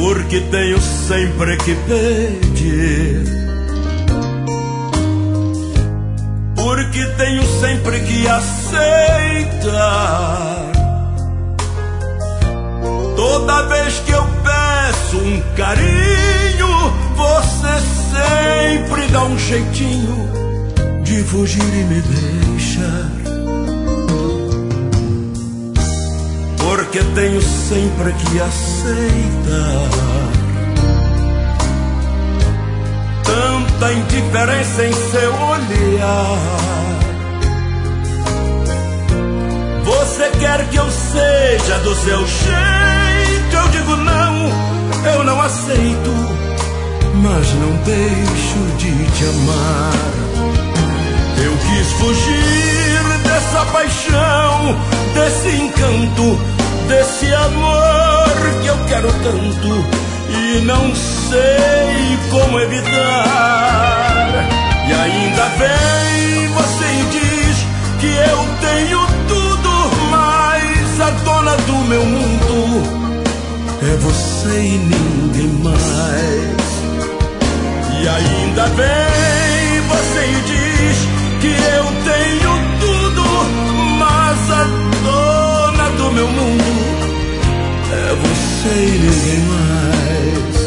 porque tenho sempre que pedir, porque tenho sempre que aceitar. Toda vez que eu peço um carinho, você sempre dá um jeitinho de fugir e me deixar. Porque tenho sempre que aceitar tanta indiferença em seu olhar. Você quer que eu seja do seu jeito, eu digo não, eu não aceito, mas não deixo de te amar. Eu quis fugir dessa paixão, desse encanto, desse amor que eu quero tanto e não sei como evitar. E ainda vem você e diz que eu tenho tudo, mas a dona do meu mundo é você e ninguém mais. E ainda vem você e diz que eu tenho tudo, mas a dona do meu mundo é você e ninguém mais.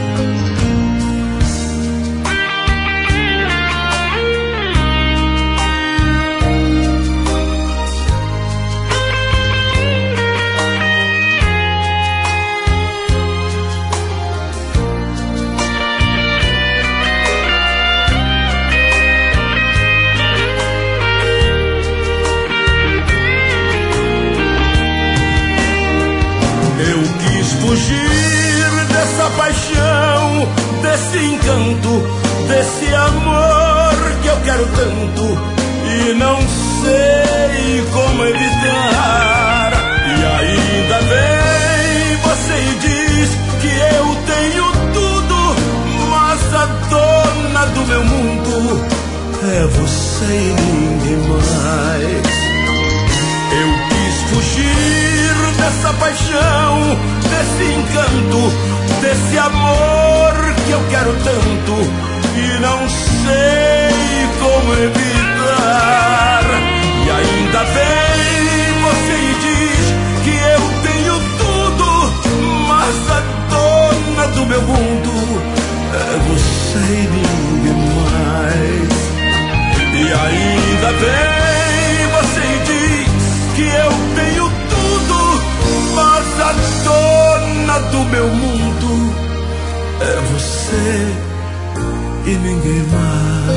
Fugir dessa paixão, desse encanto, desse amor que eu quero tanto e não sei como evitar. E ainda vem você e diz que eu tenho tudo, mas a dona do meu mundo é você e ninguém mais. Eu quis fugir dessa paixão, desse encanto, desse amor que eu quero tanto e não sei como evitar. E ainda vem você e diz que eu tenho tudo, mas a dona do meu mundo é você e ninguém mais. E ainda vem você e diz que eu tenho tudo, mas a dona do meu mundo é você e ninguém mais.